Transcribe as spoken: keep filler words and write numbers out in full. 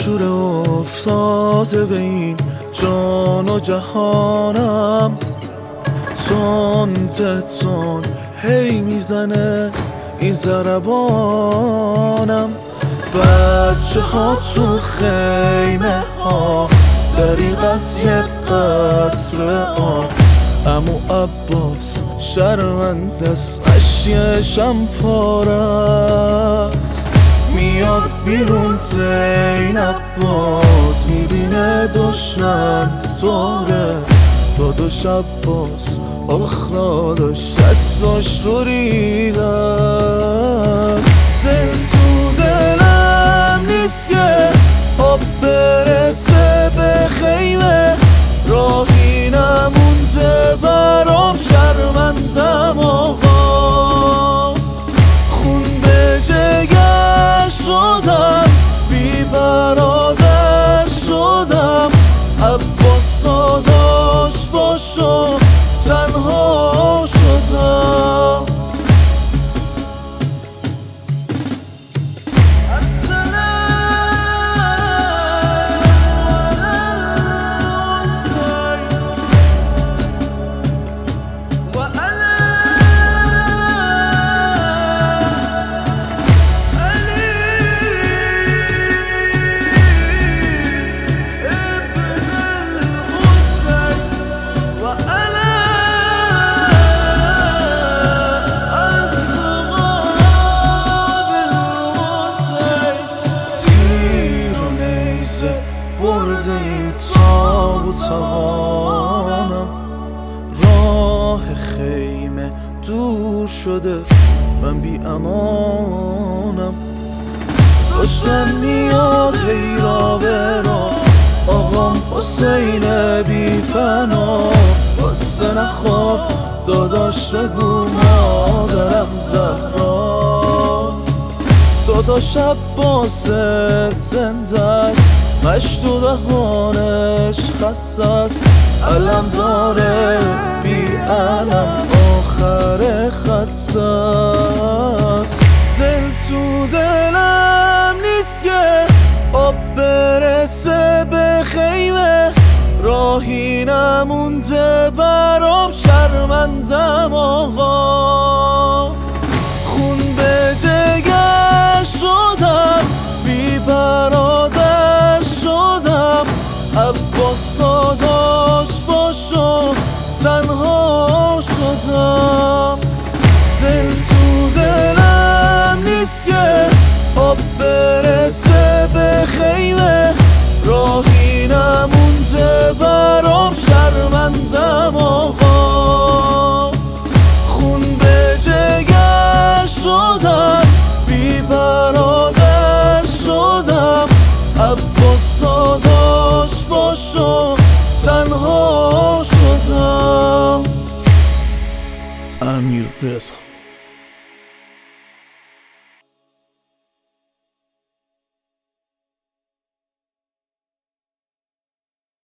شور افتاده به این جان و جهانم، تند تند هی میزنه این ضربانم. بچه ها تو خیمه ها دریغ از یه قطره آب، عمو عباس شرمنده است اشیشم پارست. میاد بیرون زینب باز میبینه دشمن دوره، داداش عباس آخ داداش دستاش بریدن. دل تو دلم نیست که آب برسه به خیمه، راهی نمونده برام شرمندم آقا. خون به جگر شدم بی برادر شدم، عباس داداش باشو تنها شدم. برده تاب و توانم، راه خیمه دور شده من بی امانم. دشمن میاد هی را به را، آقام حسین بی فنا. واسه نخواب داداش بگو مادرم زهرا، داداش عباس زنده است مشت و دهانش خسته است، علم داره بی علم آخر خط است. دل تو دلم نیست که آب برسه به خیمه، راهی نمونده برام شرمندم آقا. خون به جگر شدم بی برادر شدم، عباس داداش باشو تنها شدم. دل تو دلم نیست که آب برسه به خیمه، راهی نمونده برام شرمندم آقا. خون به جگر شدم بی برادر شدم، عباس داداش باشو تنها شدم. امیر رضا.